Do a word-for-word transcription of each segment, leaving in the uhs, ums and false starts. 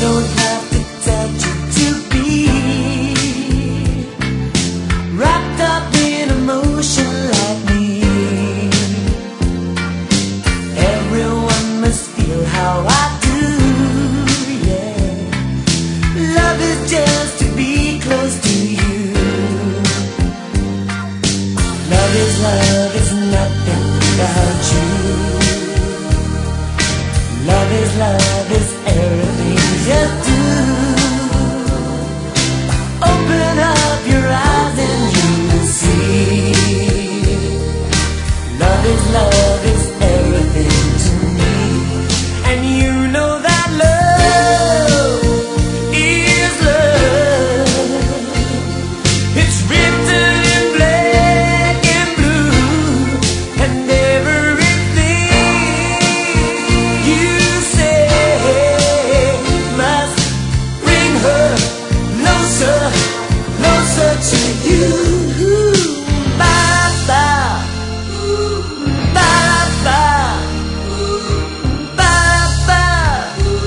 don't have to touch it to be wrapped up in emotion like me. Everyone must feel how I do, yeah. Love is just to be close to you. Love is love is nothing without you. Love is love is everything you do. Open up your eyes and you will see. Love is love is everything to me. And you know that love is love. It's written in black and blue, and everything you say must bring her closer, closer to you. Bye bye, bye bye, bye bye.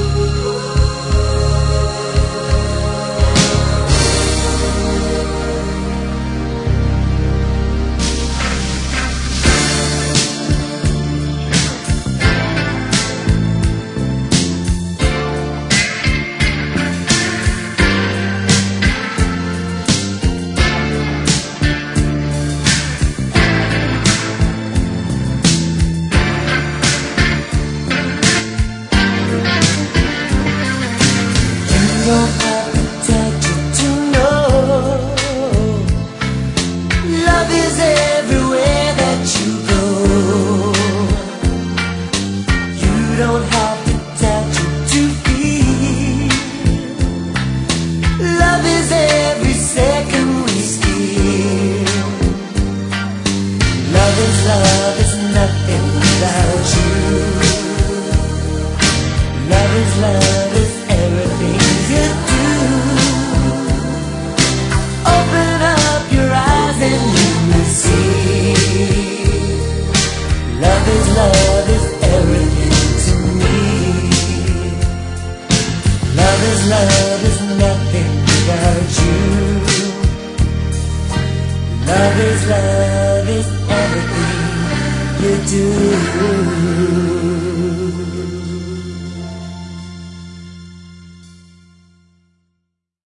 You don't have to touch it to know. Love is everywhere that you go. You don't have to touch it to feel. Love is every second we steal. Love is love is nothing without you. Love is love is everything you do. Open up your eyes and you will see. Love is love is everything to me. Love is love is nothing without you. Love is love is everything you do.